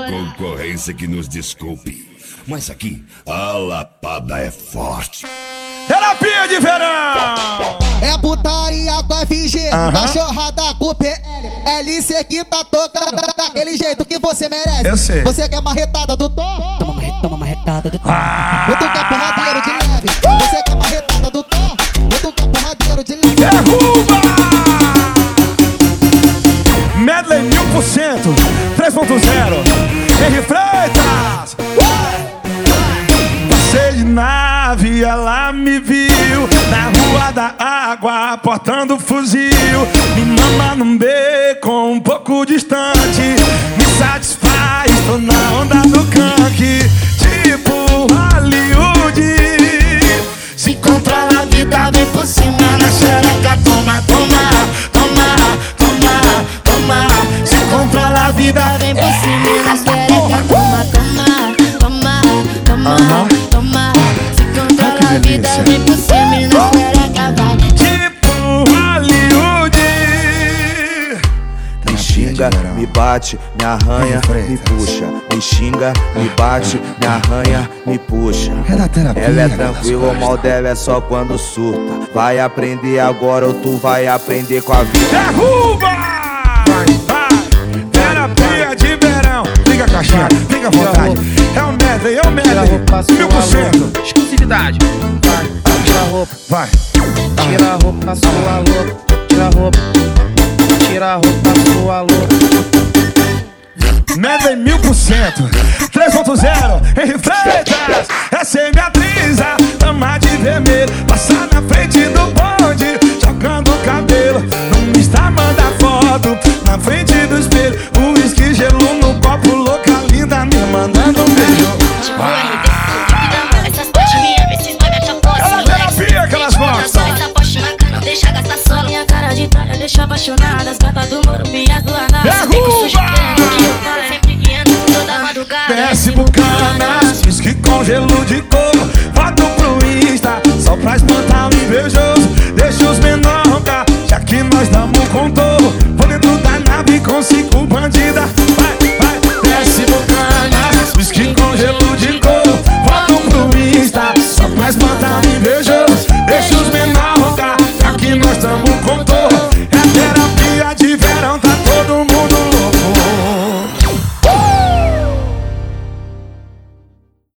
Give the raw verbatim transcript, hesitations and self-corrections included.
concorrência que nos desculpe, mas aqui a lapada é forte. Terapia de verão! É putaria com F G, uh-huh. Cachorrada com P L, L C que tá tocando daquele jeito que você merece. Eu sei. Você quer marretada do Tom? Toma uma, toma uma retada do Tom. Ah. Eu tô com porradeiro de leve. Você quer marretada do Tom? Eu tô com porradeiro de leve. Derruba! Medley mil por cento, três ponto zero. Henry Freitas. Passei de nave, ela me viu na rua da água, portando fuzil. Me mama num beco um pouco distante, me satisfaz, tô na onda do canque. Tipo Hollywood, se controla a vida, vem por cima na xereca. Toma, toma, toma, toma, toma. Se controla a vida, vem por cima na xereca. Toma, toma, toma, toma, uh-huh. toma. Se controla a vida, vem por cima e na xereca vai. Tipo Hollywood. Me xinga, me bate, me arranha, me puxa. Me xinga, me bate, me arranha, me puxa. Ela é tranquila, o mal dela é só quando surta. Vai aprender agora ou tu vai aprender com a vida. Derruba! Vai, vai! Terapia de verão. Fica caixinha, fica à vontade. É o medley, é o medley. Mil por cento. Exclusividade. Vai, tira a roupa. Vai. Tira a roupa, sua louca. Tira a roupa. Tira a roupa, sua louca. Medley mil por cento, três ponto zero, Henry Freitas. Essa é minha brisa, ama de vermelho. Passar na frente do bonde, jogando o cabelo. No Insta manda foto, na frente do espelho. O uísque gelo no copo, louca linda, me mandando um beijo. Essas potes minha, vê se vai me achar posse. Ela terapia que elas gostam. Essa poste na cara, não deixa gastar sola. Minha cara de tralha deixa apaixonada. As gatas do moro, minha do anal. Desce bucanas, whisky com gelo de coco. Foto pro Insta, só pra espantar o invejoso. Deixa os menor roncar, já que nós damos contorno. Vou dentro da nave com cinco bandidas. Vai, vai, desce bucanas, whisky com gelo de coco. Foto pro Insta, só pra espantar o invejoso. Deixa os menor roncar, já que nós damos contorno.